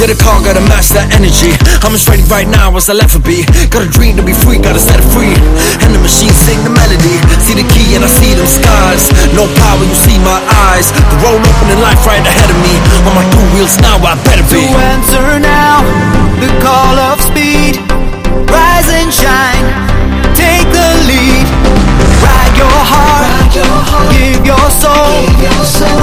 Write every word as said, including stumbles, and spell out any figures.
to the call, gotta match that energy. I'm as ready right now as I'll ever be. Got a dream to be free, gotta set it free. And the machine sing the melody. See the key and I see them skies. No power, you see my eyes. The road opening life right ahead of me. On my two wheels now, I better be. To answer now, the call of speed. Rise and shine, take the lead. Ride your heart, give your soul.